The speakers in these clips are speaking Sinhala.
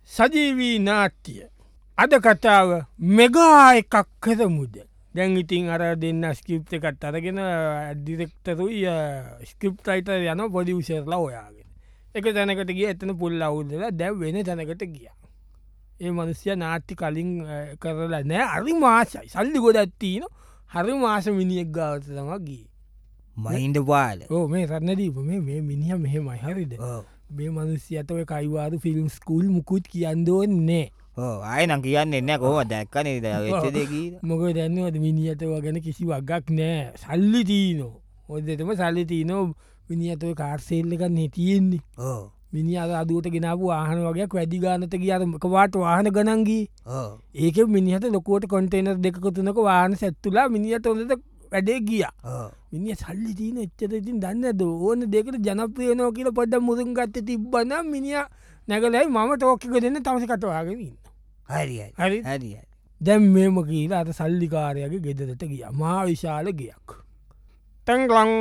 සජීවී නාට්‍ය අද කතාව මෙගා එකක් කරමුද. දැන් ඉතින් අර දෙන්න ස්කිප් එකත් අරගෙන ඩිරෙක්ටරුයි ස්කිප් ටයිට යන පොඩිවිසර්ලා ඔයාගෙන එක තැනකට ගිය එතන පුල් අවුදලා දැව් වෙන තැනකට ගිය. ඒ මනුස්්‍ය නාට්‍ය කලින් කරලා නෑ අරි මාසයි සල්ලි ගොඩත්තිීන හරි මාස මිනිියක් ගාවත තම ගිය මහින්ද පාල ඕ මේ රන්නදීප මේ මිනිහ මෙහෙමයි හරිද මේ මනුස්්‍යතව කයිවාරු ෆිල්ම් ස්කූල් මුකුත් කියන්දෝන්නේ ආයන කියන්න එන්න කොම දැක්කන වෙච්චදකී මොක දැන්නවද මිනිියතව ගැන කිසි වගක් නෑ සල්ලි තිීනෝ හොදතම සල්ලි තිීනෝ මිනිියතව කාර්සෙල්ල එකක් නෙතියෙන්නේ මිනි අද අදුවට ගෙනාපු ආහන වගේ වැඩි ගානත කියරමකවාට වාහන ගනන්ගේ ඒක මිනිහට ලොකුවට කොන්ටේනර් දෙකතුනක වාහන සැත්තුලා මිනිියට හොඳට වැඩේ ගිය මිනි සල්ලි තියන එච්චත ඉතින් දන්නද ඕන දෙකට ජනප්‍රියනෝ කියල පොඩ්ඩ මුරුන් ගත්ත තිබ්බන මිනිිය නැගලයි මම ටෝකික දෙන්න තමස කටවාගෙනන්න හරි හරි හරි දැම් මේම කියලා අත සල්ලිකාරයගේ ගෙදරට ගිය මා විශාල ගයක් තැංගලං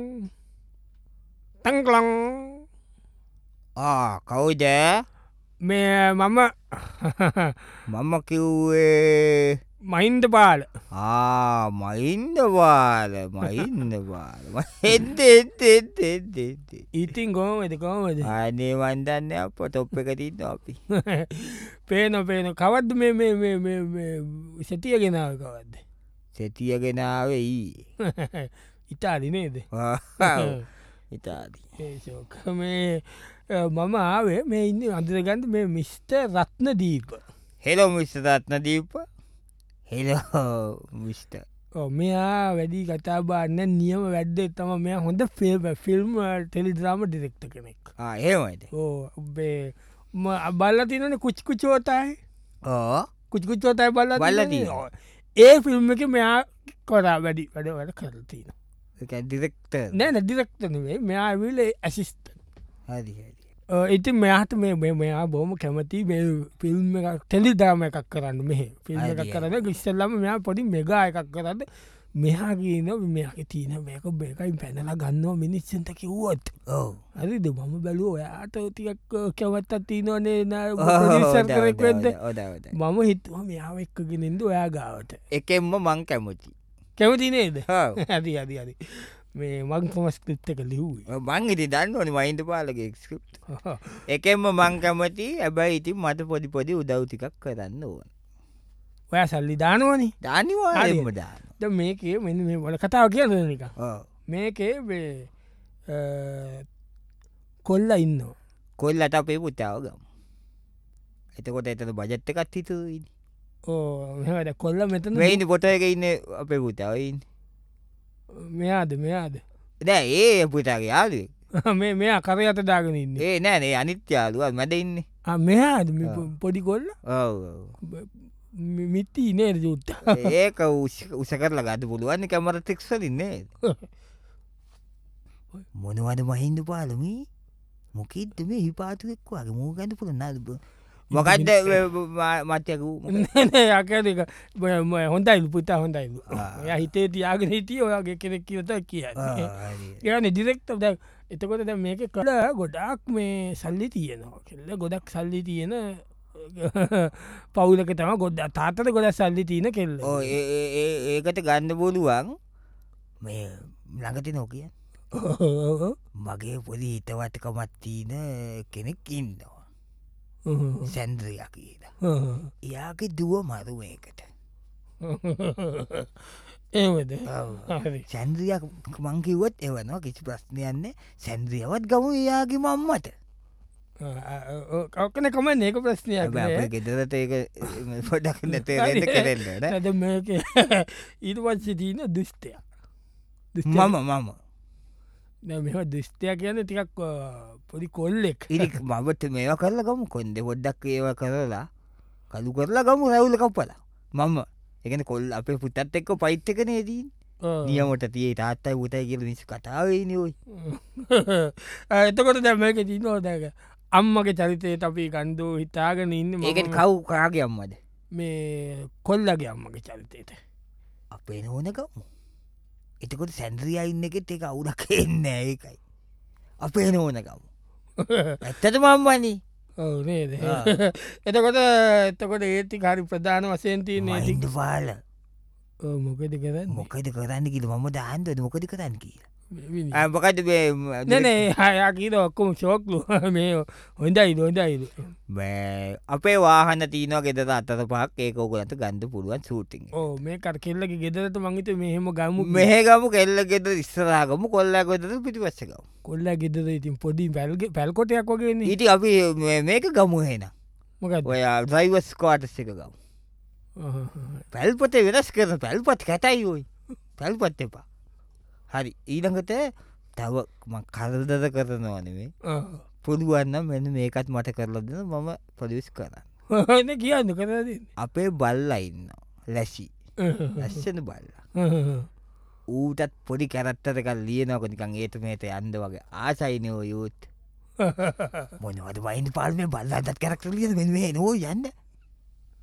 තැංගලං කවුද මේ මම කිව්වේ මයින්ද පාල මයින්ද වාල මයින්ද වාල එද ඉතින් ගෝමද කෝමද අනේ වන්දන්න අප තොප් එක තින්න අපි පේන කවද්ද මේ සතිය ගෙනාව කවද්ද සෙතියගෙනාවයි ඉතාලි නේද ඉතාදී ඒෝක මේ මම ආවේ මේ ඉන්න අඳරගන්ද මේ මිස්ට රත්න දීප හෙලෝ මිස්ටරත්න දීප හෙලෝ මිස්ට මෙයා වැඩි කතාබාන්න නියම වැඩ්ඩ තම මෙයා හොඳ ෆිල්ම් ටෙලිද්‍රාම ඩිරෙක්ට කෙනෙක් ඒමයිද ඔබේ බල්ල තිනන කුච්කුචෝතයි කුච්කුචෝතයි බල්ල ඒ ෆිල්ම් එක මෙයා කොරා වැඩි වැඩ වැඩ කරතින ඩිරෙක්ට නෑ ඩිරෙක්ටනේ මෙයා විල ඇසිස්ට හරි ඉති මෙයාට මෙයා බොම කැමති ෆිල්ම් එක ටෙලිදාම එකක් කරන්න මෙහ ෆිල්ම් එකක් කරන්න ගිස්සල්ලම මෙයා පොඩි මෙගා එකක් කරන්න මෙහා කියන මෙයාක තියන මේක බේකයි පැනල ගන්නවා මිනිස්සන්ට කිව්වොත් හරිද මම බැලුව ඔයාට තියක් කැවත්තත් තියනවනේ සරකරෙක්වෙද මම හිතුව මෙයාව එක්කගෙනෙන්ද ඔයා ගාවට එකෙන්ම මං කැමති කැමති නේද ඇති අදි අදි මේ මං කොමස්කෘප් එක ලිව්වේ මං ඉති දන්නවන මයින්ට පාලගේ ස්කප් එකෙන්ම මං කැමති ඇබැයි ඉතින් මට පොඩි පොඩි උදව්තිකක් කරන්න ඕන ඔය සල්ලි දානුවනි ධනිවාම දාන මේකේ මෙ මේ වල කතාව කියන්න එක මේකේ කොල්ල ඉන්න කොල්ලට අපේ පුතාව ගම් එතකොට එතන බජට්ට එකත් හිතුවයි ඕ කොල්ල මෙතන වෙයිනි පොට එක ඉන්න අපේ පුතාවයින් මෙයාද දැ ඒ පුතාගේ යාලුවේ මෙයා කර අත දාගෙනන්න ඒ නෑනේ අනිත්‍යාලුවත් මැද ඉන්න මෙයාද පොඩි කොල්ල මිත්ති නේද ජුත්ත ඒක උස කරලා ගත පුළුවන්න කැමර තෙක්සලින්නේ මොනවද මහින්ද පාලමී මොකෙද මේ හිපාතුෙක් වගේ මූ ගැට පුළ නල්බ මොකක්ද මත්යකු යකක හොඳයිල් පුතා හොඳයිල් ය හිතේ තියාගෙන හිටිය ඔයාගේ කෙනෙක් කියත කිය යන ඩිරෙක්ට ද එතකොට ද මේක කළ ගොඩක් මේ සල්ලි තියෙනවා කෙල්ල ගොඩක් සල්ලි තියෙන පවුලක තම ගොඩ තාතට ගොඩ සල්ලි තියන කෙල්ල ඒකට ගන්න බොලුවන් මේ ළඟති නොකිය මගේ පොලි හිතවටකමත්තිීන කෙනෙක් ඉන්නවා සැන්ද්‍රයක් කියලා එයාගේ දුව මරුවයකට ඒවද සැන්ද්‍රියක් මංකිවත් එවනවා කිසි ප්‍රශ්නයන්නේ සැන්ද්‍රියවත් ගමු එයාගේ මම්මට කවකන කම ඒක ප්‍රශ්නයක් ගෙදරට ඒක පොඩක් නැතේ කරන්න ඇද මේක ඊට පත්සි තියන දුෂ්ටයක් මම මෙ දුෂ්ටයක් කියන ටිකක් පොඩි කොල්ලෙක් ඉරි මබට මේවා කරලා ගම කොන්ද පොඩ්ඩක් ඒව කරලා කලු කරලා ගමු රැවුල කප්පලා මම එකන කොල් අපේ පුතත් එක්ක පයිත්තක නේදී නියමට තියේ තාත්තයි පුතයි කියල නිසි කතාවන ඔයි එතකොට දැමක තිනෝදක අම්මගේ චරිතයට අපි කන්දෝ හිතාගෙන ඉන්න ඒකට කව් කාගේ අම්මද මේ කොල්ලගේ අම්මගේ චරිතයට අපේ නොනකමු එතකොට සැන්ද්‍රිය ඉන්න එකෙත් එක අවුරක් එන්න ඒකයි අපේ නෝනකමු ඇත්තට මම්මනි නේද එතකොට එතකොට ඒති හරි ප්‍රධාන වසයෙන් තියන්නේ මයින්ඩ පාල මොකද කරන්න මොකද කරන්න කියල මම දාන්ද මොකද කරන්න කියලා මොකද නනේ හයා කියීර ඔක්කොම ශෝක්ලු මේ හොඳයිද හොඳයිද අපේ වාහන තියන ගෙදර අතර පහක් ඒකෝකලට ගන්ධ පුළුවන් සූටිං ඕ මේ කර කෙල්ලක ගෙදරට මංගත මෙහෙම ගමු මෙහගම කෙල්ල ගෙද ඉස්සරාගම කොල්ලා ගොදර පිටිපස්සකව කොල්ල ගෙදර ඉතින් පොඩි පැල්ගේ පැල්කොටයක් වගේ ඉටි අපි මේක ගමු හෙන මොක ඔය ්‍රයිවස් කෝටස් එක ගම පැල්පොතේ වෙනස් කරන පැල්පත් කැටයි ඔයි පැල්පත් එපා හරි ඊළඟට තව කරදද කරනවානේ පුදුවන්න මෙන්න මේකත් මට කරලදන මම පොලිස් කරන්න කියන්න කරද අපේ බල්ලා ඉන්න ලැසි ලැස්සන බල්ලා ඌටත් පොඩි කැරත්තටකල් ලියනකොනිකන් ඒට මේට යන්ද වගේ ආසයිනෝ යුත් මොනවද වයින් පාල්ම බල්ලාටත් කැරක්ට ලිය මේ නෝ යන්න